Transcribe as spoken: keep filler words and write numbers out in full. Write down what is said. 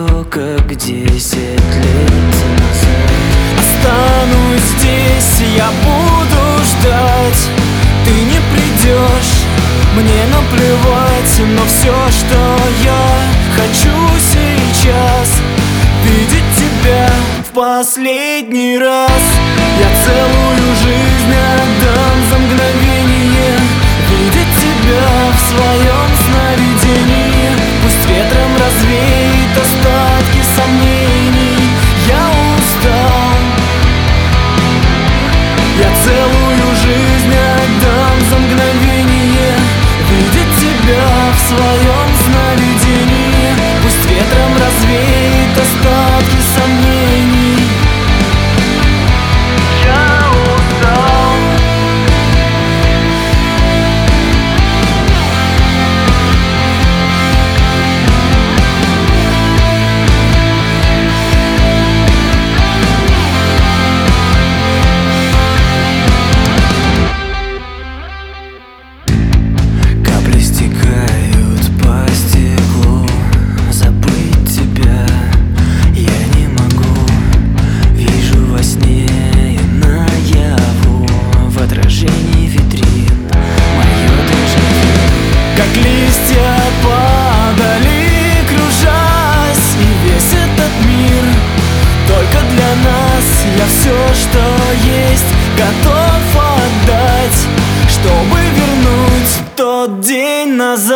все как десять лет назад. Останусь здесь, я буду ждать. Ты не придешь, мне наплевать. Но все, что я хочу сейчас, видеть тебя в последний раз. Я целую жизнь отдам за мгновение видеть тебя в своем сновидении. Пусть ветром развеет остатки сомнений. Я устал. Я целую жизнь отдам за мгновение видеть тебя в своем сновидении. Пусть ветром развеет остатки сомнений. Я устал. Капли стекают по стеклу, забыть тебя я не могу. Вижу во сне и наяву, в отражении витрин мое дежавю. Как листья падали, кружась, и весь этот мир только для нас. Я все, что есть, готов отдать, чтобы вернуть тот день назад.